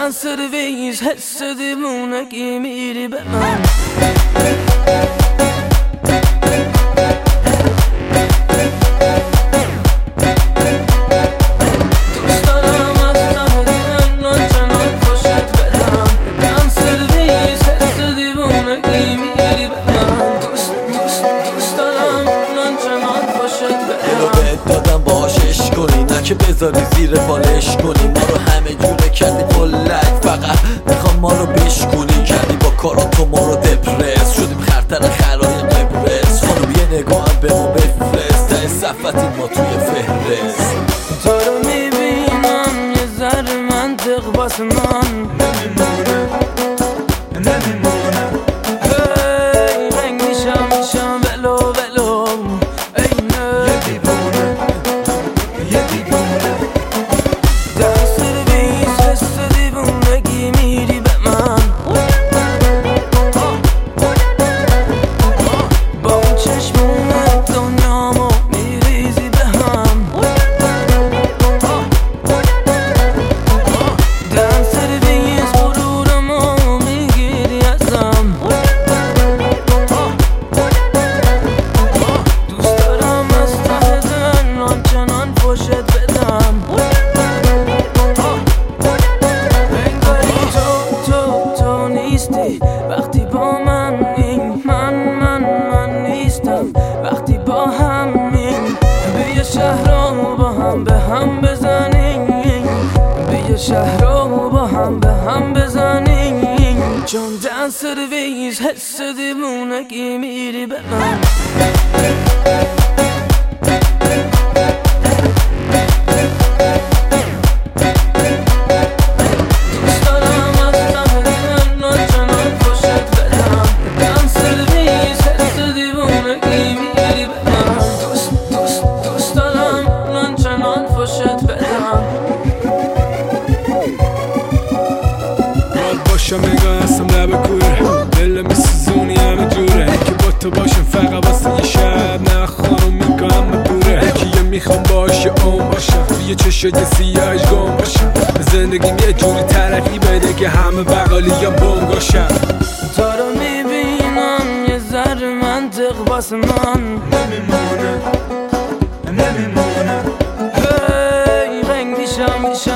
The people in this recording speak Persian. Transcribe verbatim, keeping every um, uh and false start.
سرویس حس دیوونگی میری به من. دوست دارم از ته دلم آنچنان خوشت بدم. دم سرویس حس دیوونگی میری به من. دوست دوست دوست دارم آنچنان خوشت بدم. دلو بهت دادم باهاش عشق کنی، نه که بذاری زیر بالش کنی. ما رو همه جوره کردی فلک، فقط میخوام ما رو بشکونی. کردی با کارا تو ما رو دپرس، شدیم خرتر خرای قبرس. خانم یه نگاه هم به ما بفرست، ته صفتیم ما توی فهرست. تو رو میبینم یه ذره منطق باس من نمیمونه نمیمونه. هی رنگ میشم میشم ولو ولو اینه یه دیوونه یه دیوونه. در سرویس حس دیوونگی میری به من. با اون چشمونت دنیامو میریزی به هم. در سرویس غرورمو میگیری ازم. دوست دارم از ته دل آنچنان خوشت بدم. انگاری تو تو تو نیستی وقتی با من، این من من من نیستم وقتی با همین. بیا شهر رو با هم به هم بزنیم، بیا شهر رو با هم به هم بزنیم. چون دن سرویس حس دیوونگی میری به من. دوست دارم از ته دلم آنچنان خوشت بدم. دن سرویس حس دیوونگی میری به من. دوست دوست دوست دارم آنچنان خوشت بدم. باید باشم نگاه هستم لب کوره، دل میسوزونی همه جوره. که با تو باشم فقط واسه یه شب، نه خانم میگم بپوره. که یه میخوام باشه اون باشم، توی چشای سیاهش گم باشم. زندگیم یه جوری ترقی بده که همه بقالی یا بونگاشم. تو رو میبینم یه ذره منطق باس من نمیمونه نمیمونه. هی رنگ میشم میشم